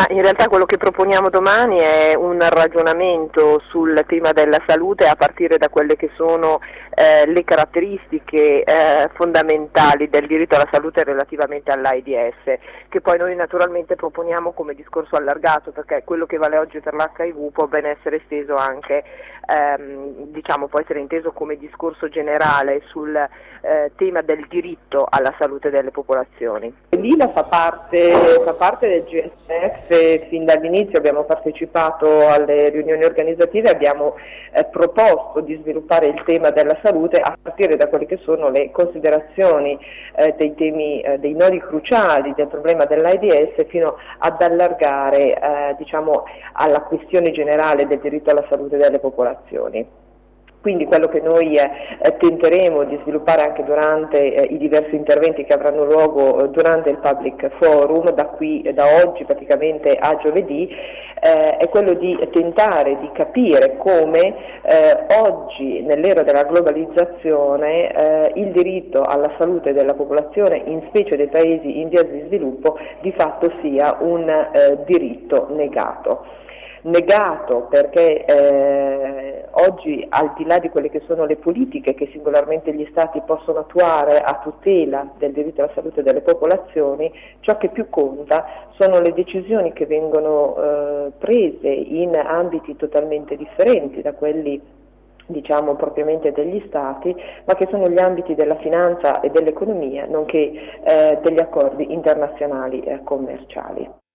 in realtà quello che proponiamo domani è un ragionamento sul tema della salute a partire da quelle che sono le caratteristiche fondamentali del diritto alla salute relativamente all'AIDS, che poi noi naturalmente proponiamo come discorso allargato, perché quello che vale oggi per l'HIV può ben essere esteso anche, può essere inteso come discorso generale sul tema del diritto alla salute delle popolazioni. L'ILA fa parte del GSF e fin dall'inizio abbiamo partecipato alle riunioni organizzative, abbiamo proposto di sviluppare il tema della salute a partire da quelle che sono le considerazioni dei temi, dei nodi cruciali del problema dell'AIDS fino ad allargare alla questione generale del diritto alla salute delle popolazioni. Quindi quello che noi tenteremo di sviluppare anche durante i diversi interventi che avranno luogo durante il Public Forum, da oggi praticamente a giovedì, è quello di tentare di capire come oggi nell'era della globalizzazione il diritto alla salute della popolazione, in specie dei paesi in via di sviluppo, di fatto sia un diritto negato perché oggi, al di là di quelle che sono le politiche che singolarmente gli Stati possono attuare a tutela del diritto alla salute delle popolazioni, ciò che più conta sono le decisioni che vengono prese in ambiti totalmente differenti da quelli propriamente degli Stati, ma che sono gli ambiti della finanza e dell'economia, nonché degli accordi internazionali commerciali.